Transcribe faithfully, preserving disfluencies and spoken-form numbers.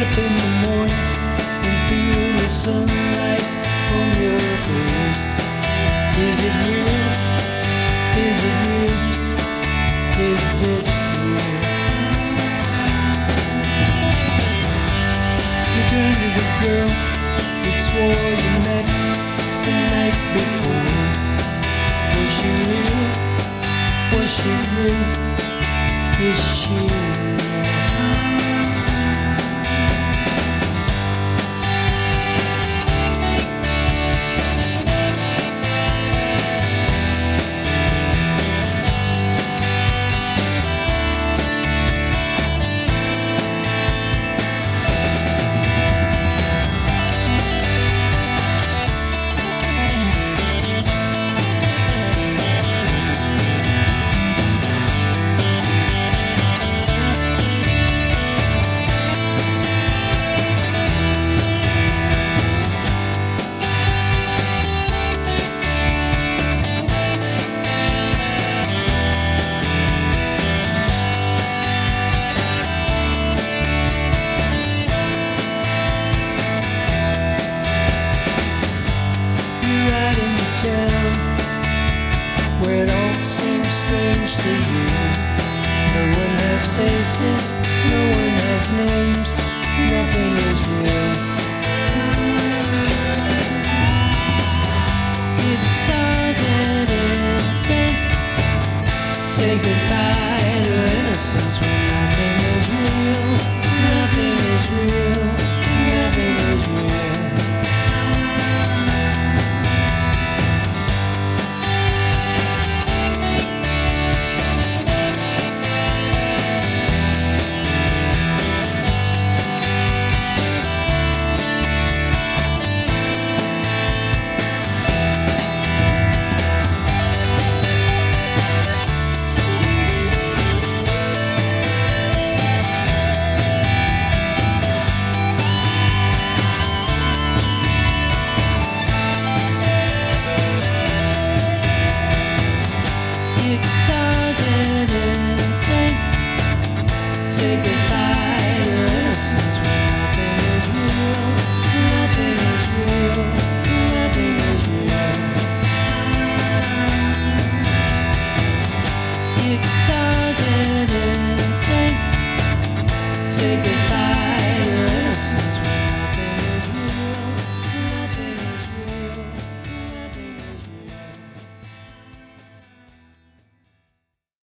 Get up in the morning and feel the sunlight on your face. Is it real? Is it real? Is it real? You turned to the girl you swore you met the night before. Was she real? Was she real? Is she real? Where it all seems strange to you. No one has faces, no one has names, nothing is real. It doesn't sense. Say goodbye to innocence when nothing is real. Nothing is real. Nothing is real. Say goodbye to innocence when nothing is real. Nothing is real. Nothing is real. It doesn't make sense. Say goodbye.